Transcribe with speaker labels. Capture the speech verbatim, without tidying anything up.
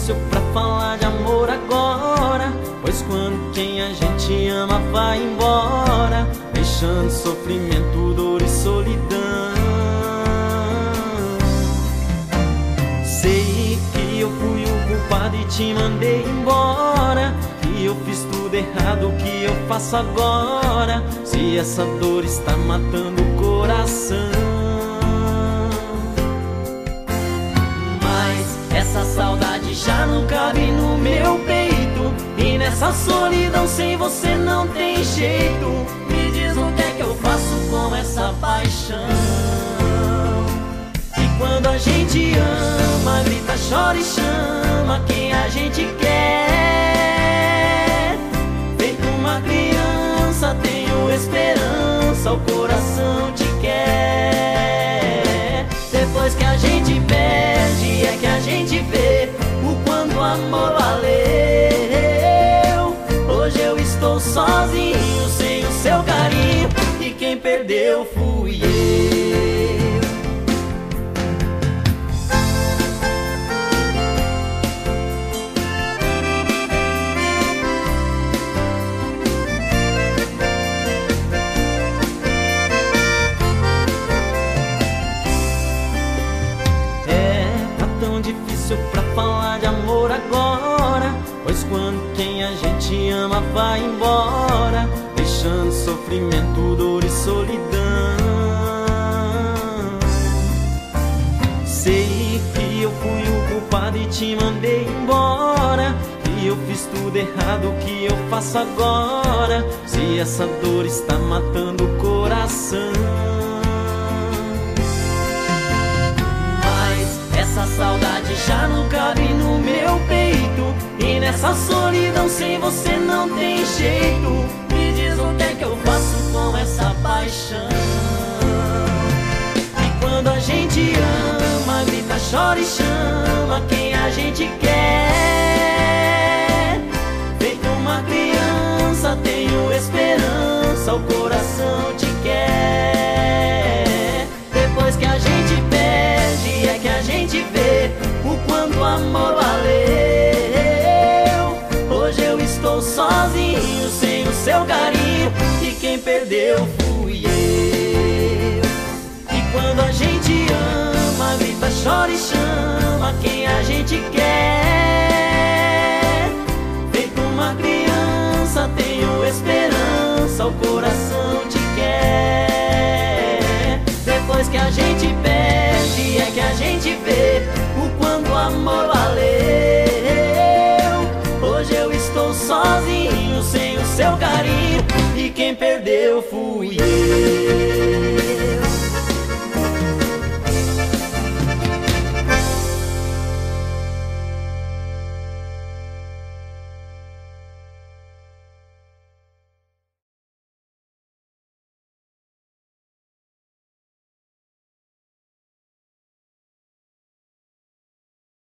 Speaker 1: difícil pra falar de amor agora, pois quando quem a gente ama vai embora, deixando sofrimento, dor e solidão. Sei que eu fui o culpado e te mandei embora, que eu fiz tudo errado, o que eu faço agora? Se essa dor está matando o coração. Essa saudade já não cabe no meu peito, e nessa solidão sem você não tem jeito. Me diz o que é que eu faço com essa paixão. E quando a gente ama, grita, chora e chama quem a gente quer. Feito uma criança, tenho esperança, o coração te quer. Depois que a gente perde é que a gente vê o quanto o amor valeu. Hoje eu estou sozinho, sem o seu carinho, e quem perdeu fui eu. Difícil pra falar de amor agora, pois quando quem a gente ama vai embora, deixando sofrimento, dor e solidão. Sei que eu fui o culpado e te mandei embora, que eu fiz tudo errado, o que eu faço agora? Se essa dor está matando o coração. Essa saudade já não cabe no meu peito, e nessa solidão sem você não tem jeito. Me diz o que é que eu faço com essa paixão. E quando a gente ama, grita, chora e chama quem a gente quer. Feito uma criança, tenho esperança, o coração te quer. Depois que a gente perde é que a gente vê o quanto o amor valeu. Hoje eu estou sozinho, sem o seu carinho, e quem perdeu fui eu. E quando a gente ama, grita, chora e chama quem a gente quer. Feito uma criança, tenho esperança, o coração te quer. Depois que a gente perde é que a gente vê o quanto o amor valeu. Hoje eu estou sozinho, sem o seu carinho, e quem perdeu fui eu.